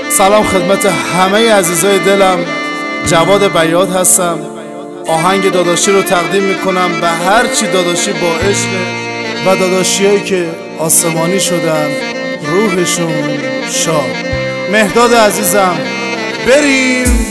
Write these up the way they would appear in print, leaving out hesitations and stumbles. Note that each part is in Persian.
سلام خدمت همه عزیزای دلم. جواد بیاد هستم. آهنگ داداشی رو تقدیم میکنم به هرچی داداشی با عشق و داداشیایی که آسمانی شدن روحشون شاد. مهداد عزیزم بریم.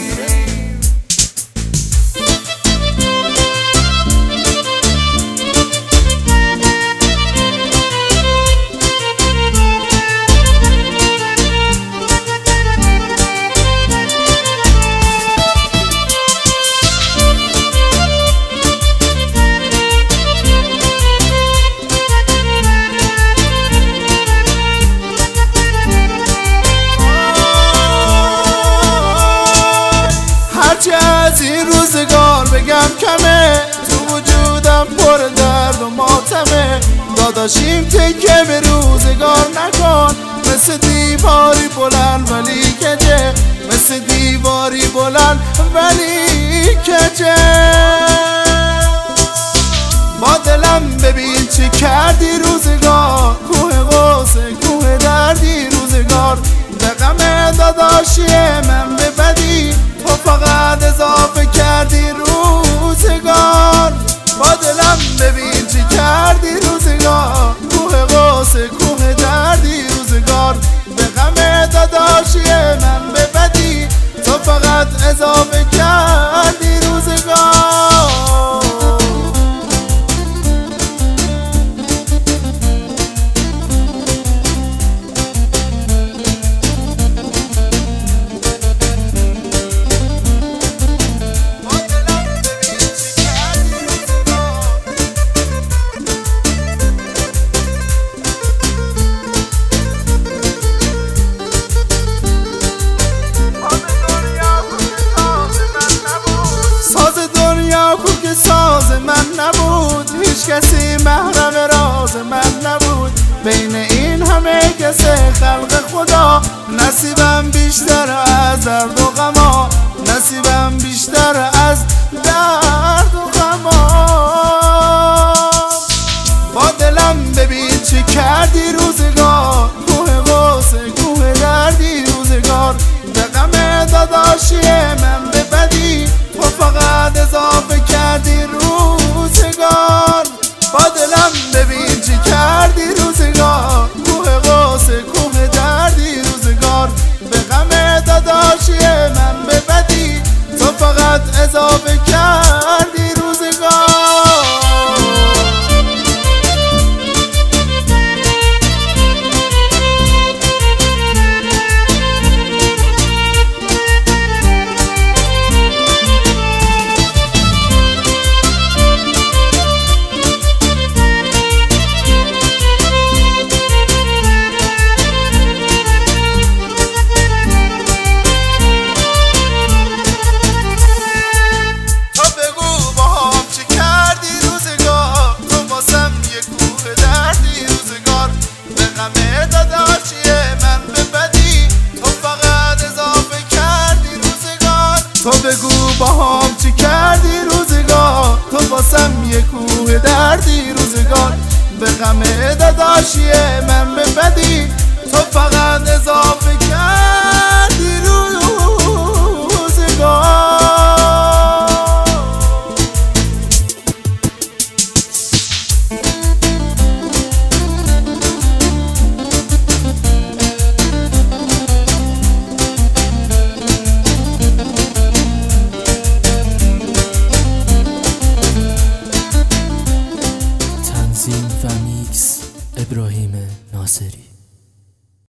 هرچی از این روزگار بگم کمه، تو وجودم پر درد و ماتمه. داداشیم تکه به روزگار نکن، مثل دیواری بلند ولی کجه، مثل دیواری بلند ولی کجه. با دلم ببین چه کردی روزگار، کوه غصه کوه دردی روزگار. به غم داداشی من به بدی، تو فقط اضافه کردی روزگار. با دلم ببین چی کردی روزگار، کوه غصه کوه دردی روزگار. به غم داداشی من به بدی، تو فقط اضافه کردی روزگار. ساز من نبود، هیچ کسی محرم راز من نبود. بین این همه کس خلق خدا، نصیبم بیشتر از درد و غما، نصیبم بیشتر از درد و غما. با دلم ببین چی کردی روزگار، کوه غصه کوه دردی روزگار. به غم داداشی من به بدی، تو فقط اضافه کردی روزگار. با دلم ببین چی کردی روزگار، کوه غصه کوه دردی روزگار. به غم داداشی من به بدی، تو فقط اضافه کردی روزگار. تو بگو باهام چی کردی روزگار، تو واسم یه کوه دردی روزگار. به غم داداشی من به بدی، تو فقط اضافه کردی روزگار. تنظیم و میکس ابراهیم ناصری.